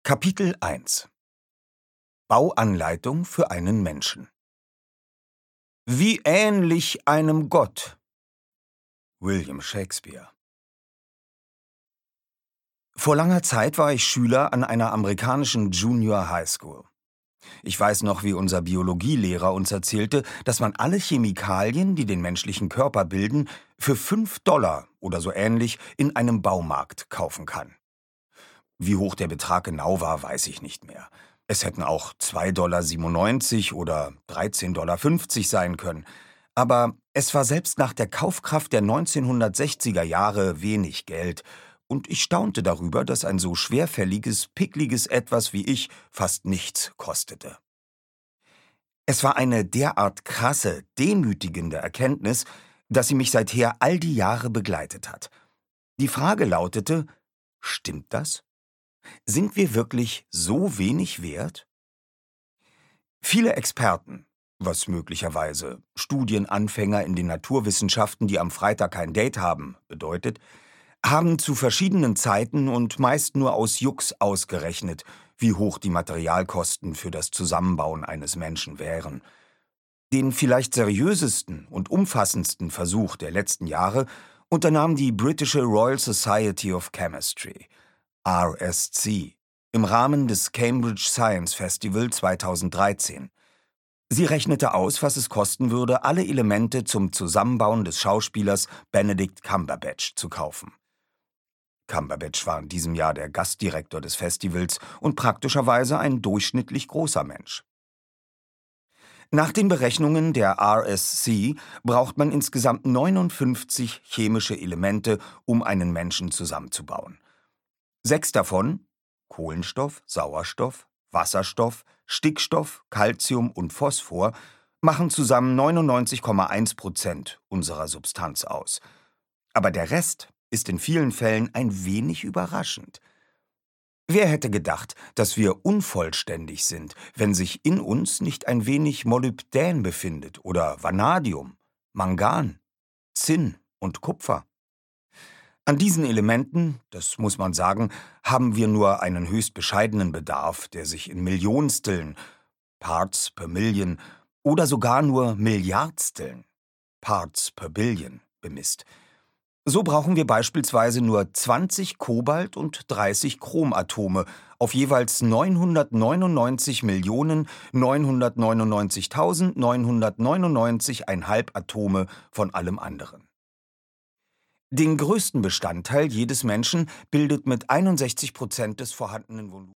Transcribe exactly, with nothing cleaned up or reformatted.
Kapitel eins Bauanleitung für einen Menschen. Wie ähnlich einem Gott. William Shakespeare. Vor langer Zeit war ich Schüler an einer amerikanischen Junior High School. Ich weiß noch, wie unser Biologielehrer uns erzählte, dass man alle Chemikalien, die den menschlichen Körper bilden, für fünf Dollar oder so ähnlich in einem Baumarkt kaufen kann. Wie hoch der Betrag genau war, weiß ich nicht mehr. Es hätten auch zwei Dollar siebenundneunzig oder dreizehn Dollar fünfzig sein können. Aber es war selbst nach der Kaufkraft der neunzehnhundertsechziger Jahre wenig Geld. Und ich staunte darüber, dass ein so schwerfälliges, pickliges Etwas wie ich fast nichts kostete. Es war eine derart krasse, demütigende Erkenntnis, dass sie mich seither all die Jahre begleitet hat. Die Frage lautete: Stimmt das? Sind wir wirklich so wenig wert? Viele Experten, was möglicherweise Studienanfänger in den Naturwissenschaften, die am Freitag kein Date haben, bedeutet, haben zu verschiedenen Zeiten und meist nur aus Jux ausgerechnet, wie hoch die Materialkosten für das Zusammenbauen eines Menschen wären. Den vielleicht seriösesten und umfassendsten Versuch der letzten Jahre unternahm die britische Royal Society of Chemistry, R S C, im Rahmen des Cambridge Science Festival zweitausenddreizehn. Sie rechnete aus, was es kosten würde, alle Elemente zum Zusammenbauen des Schauspielers Benedict Cumberbatch zu kaufen. Cumberbatch war in diesem Jahr der Gastdirektor des Festivals und praktischerweise ein durchschnittlich großer Mensch. Nach den Berechnungen der R S C braucht man insgesamt neunundfünfzig chemische Elemente, um einen Menschen zusammenzubauen. Sechs davon, Kohlenstoff, Sauerstoff, Wasserstoff, Stickstoff, Calcium und Phosphor, machen zusammen neunundneunzig Komma eins Prozent unserer Substanz aus. Aber der Rest ist in vielen Fällen ein wenig überraschend. Wer hätte gedacht, dass wir unvollständig sind, wenn sich in uns nicht ein wenig Molybdän befindet oder Vanadium, Mangan, Zinn und Kupfer? An diesen Elementen, das muss man sagen, haben wir nur einen höchst bescheidenen Bedarf, der sich in Millionsteln, Parts per Million, oder sogar nur Milliardsteln, Parts per Billion, bemisst. So brauchen wir beispielsweise nur zwanzig Kobalt- und dreißig Chromatome auf jeweils neunhundertneunundneunzig Millionen neunhundertneunundneunzigtausendneunhundertneunundneunzig Komma fünf Atome von allem anderen. Den größten Bestandteil jedes Menschen bildet mit einundsechzig Prozent des vorhandenen Volumens